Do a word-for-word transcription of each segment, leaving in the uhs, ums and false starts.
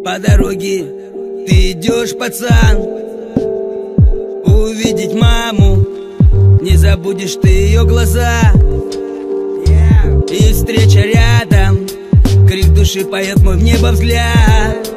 по дороге ты идешь, пацан. Увидеть маму, не забудешь ты ее глаза. И встреча рядом, крик души поет мой в небо взгляд.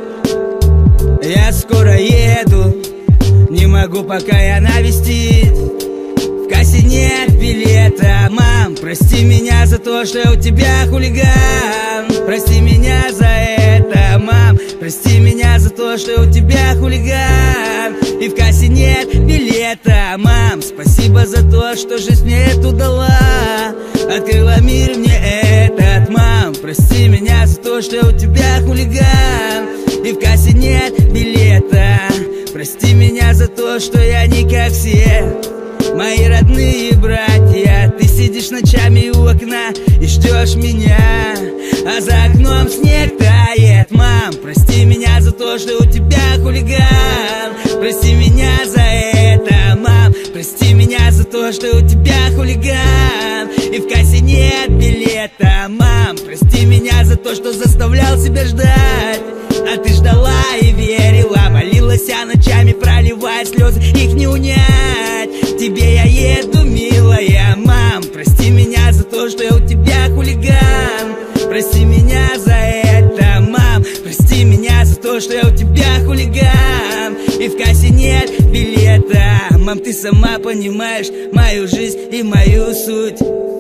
Я скоро еду, не могу, пока я навестить. В кассе нет билета, мам, прости меня за то, что у тебя хулиган. Прости меня за это, мам, прости меня за то, что у тебя хулиган. И в кассе нет билета, мам, спасибо за то, что жизнь мне эту дала. Открыла мир мне этот, мам, прости меня за то, что у тебя хулиган. И в кассе нет билета, прости меня за то, что я не как все мои родные братья. Ты сидишь ночами у окна и ждешь меня, а за окном снег тает, мам, прости меня за то, что у тебя хулиган. Прости меня за это, мам, прости меня за то, что у тебя хулиган. И в кассе нет билета, мам, прости меня за то, что заставлял себя ждать. А ты ждала и верила, молилась, а ночами проливая слезы, их не унять. Тебе я еду, милая, мам, прости меня за то, что я у тебя хулиган. Прости меня за это, мам, прости меня за то, что я у тебя хулиган. И в кассе нет билета, мам, ты сама понимаешь мою жизнь и мою суть.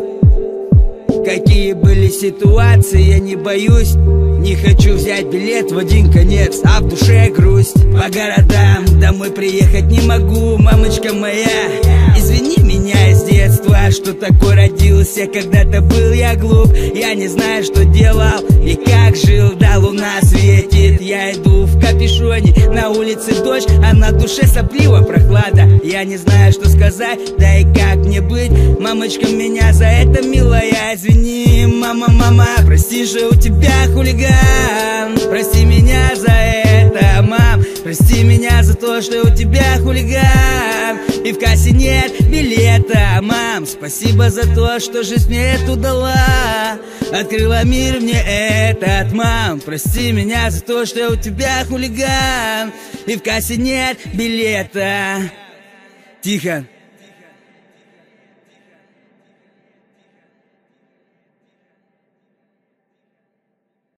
Какие были ситуации, я не боюсь. Не хочу взять билет в один конец, а в душе грусть. По городам домой приехать не могу, мамочка моя, извини меня из детства, что такой родился. Когда-то был я глуп, я не знаю, что делал и как жил. Да, луна светит, я иду в капюшоне, на улице дождь, а на душе сопливо прохлада. Я не знаю, что сказать, да и как мне быть. Мамочка, меня за это, милая, извини. Мама, мама, прости, что у тебя хулиган. Прости меня за это, мам, прости меня за то, что у тебя хулиган. И в кассе нет билета, мам, спасибо за то, что жизнь мне эту дала. Открыла мир мне этот, мам, прости меня за то, что у тебя хулиган. И в кассе нет билета. Тихо.